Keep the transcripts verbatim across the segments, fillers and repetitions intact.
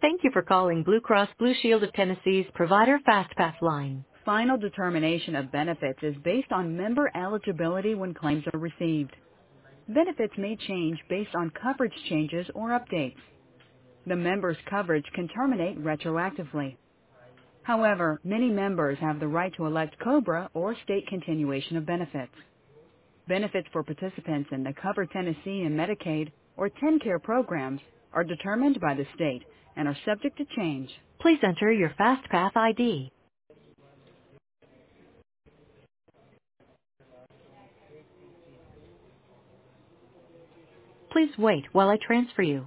Thank you for calling Blue Cross Blue Shield of Tennessee's Provider FastPass line. Final determination of benefits is based on member eligibility when claims are received. Benefits may change based on coverage changes or updates. The member's coverage can terminate retroactively. However, many members have the right to elect COBRA or state continuation of benefits. Benefits for participants in the Cover Tennessee and Medicaid or TennCare programs are determined by the state and are subject to change. Please enter your FastPass I D. Please wait while I transfer you.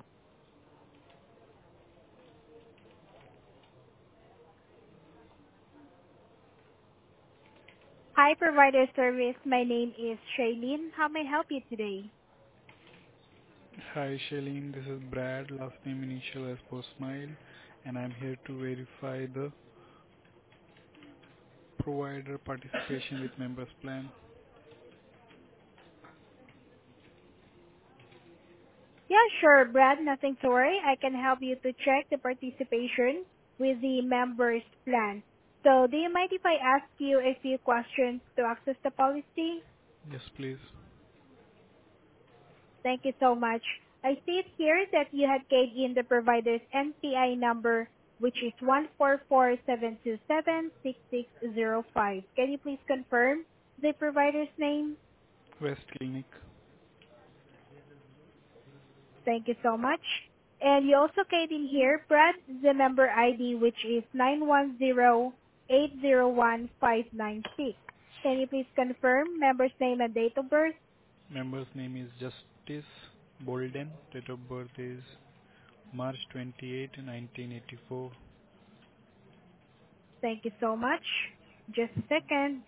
Hi, Provider Service. My name is Shailene. How may I help you today? Hi Shailene, this is Brad, last name initial as Postmile, and I'm here to verify the provider participation with members plan. Yeah, sure, Brad. Nothing to worry. I can help you to check the participation with the members plan. So, do you mind if I ask you a few questions to access the policy? Yes, please. Thank you so much. I see it here that you had keyed in the provider's N P I number, which is one four four seven two seven six six zero five. Can you please confirm the provider's name? West Clinic. Thank you so much. And you also keyed in here, Brad, the member I D, which is nine one zero eight zero one five nine six. Can you please confirm member's name and date of birth? Member's name is Justice Bolden. Date of birth is March twenty-eighth, nineteen eighty-four. Thank you so much. Just a second.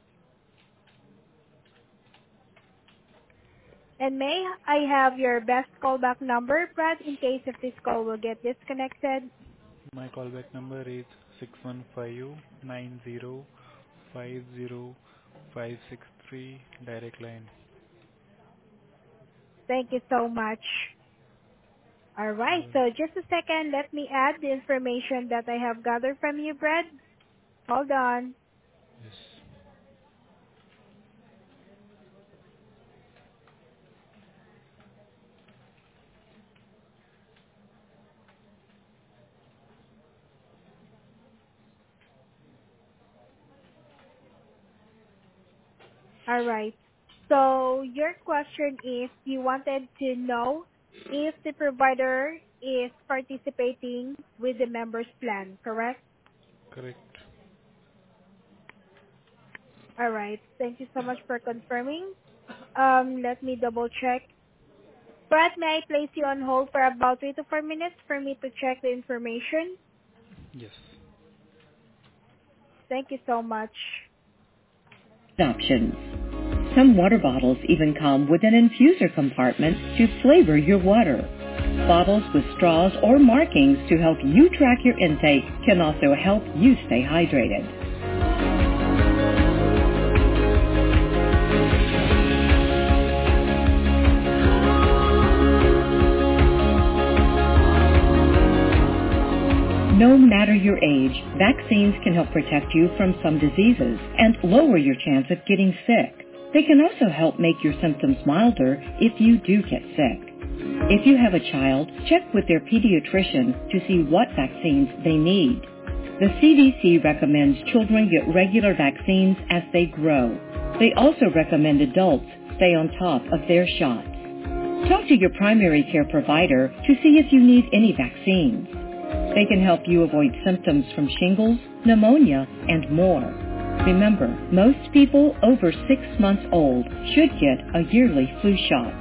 And may I have your best callback number, Brad, in case if this call will get disconnected? My callback number is six one five nine zero five zero five six three, direct line. Thank you so much. All right, so just a second. Let me add the information that I have gathered from you, Brad. Hold on. Yes. All right. So your question is you wanted to know if the provider is participating with the members plan, correct? Correct. All right. Thank you so much for confirming. Um, let me double check. Brad, may I place you on hold for about three to four minutes for me to check the information? Yes. Thank you so much. Options. Some water bottles even come with an infuser compartment to flavor your water. Bottles with straws or markings to help you track your intake can also help you stay hydrated. No matter your age, vaccines can help protect you from some diseases and lower your chance of getting sick. They can also help make your symptoms milder if you do get sick. If you have a child, check with their pediatrician to see what vaccines they need. The C D C recommends children get regular vaccines as they grow. They also recommend adults stay on top of their shots. Talk to your primary care provider to see if you need any vaccines. They can help you avoid symptoms from shingles, pneumonia, and more. Remember, most people over six months old should get a yearly flu shot.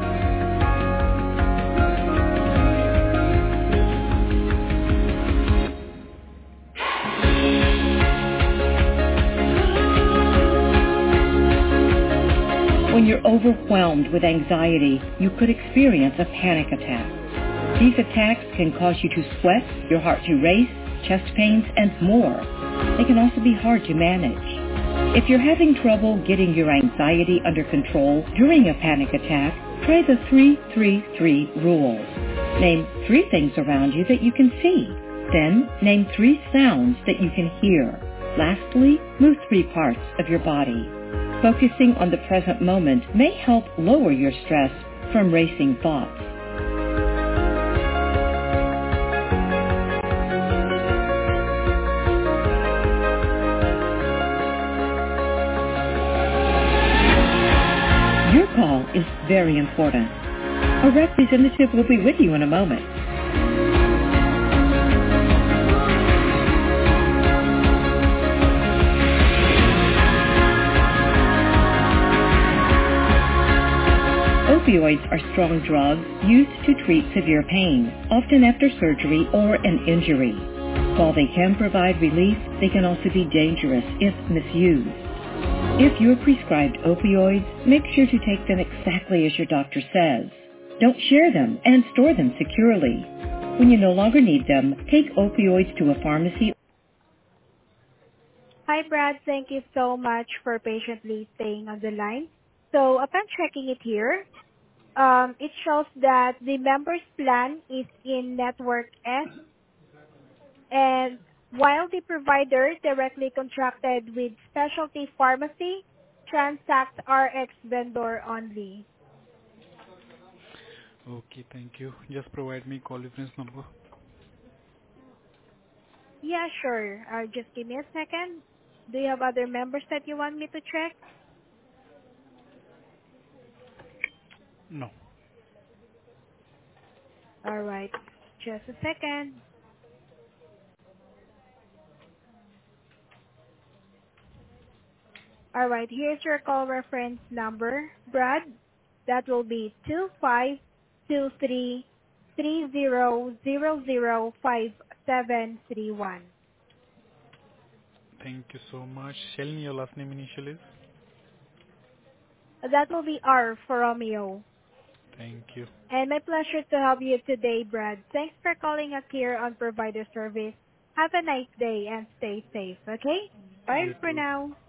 When you're overwhelmed with anxiety, you could experience a panic attack. These attacks can cause you to sweat, your heart to race, chest pains, and more. They can also be hard to manage. If you're having trouble getting your anxiety under control during a panic attack, try the three three three rule. Name three things around you that you can see. Then name three sounds that you can hear. Lastly, move three parts of your body. Focusing on the present moment may help lower your stress from racing thoughts. Your call is very important. A representative will be with you in a moment. Opioids are strong drugs used to treat severe pain, often after surgery or an injury. While they can provide relief, they can also be dangerous if misused. If you're prescribed opioids, make sure to take them exactly as your doctor says. Don't share them and store them securely. When you no longer need them, take opioids to a pharmacy. Hi, Brad. Thank you so much for patiently staying on the line. So upon checking it here, um, it shows that the member's plan is in Network S, and while the provider directly contracted with specialty pharmacy, transact R X vendor only. Okay, thank you. Just provide me call reference number. Yeah, sure. Uh, just give me a second. Do you have other members that you want me to check? No. All right. Just a second. All right. Here's your call reference number, Brad. That will be two five two three three zero zero zero five seven three one. Thank you so much. Tell me your last name initial is. That will be R for Romeo. Thank you. And my pleasure to help you today, Brad. Thanks for calling us here on Provider Service. Have a nice day and stay safe, okay? Bye You for too. now.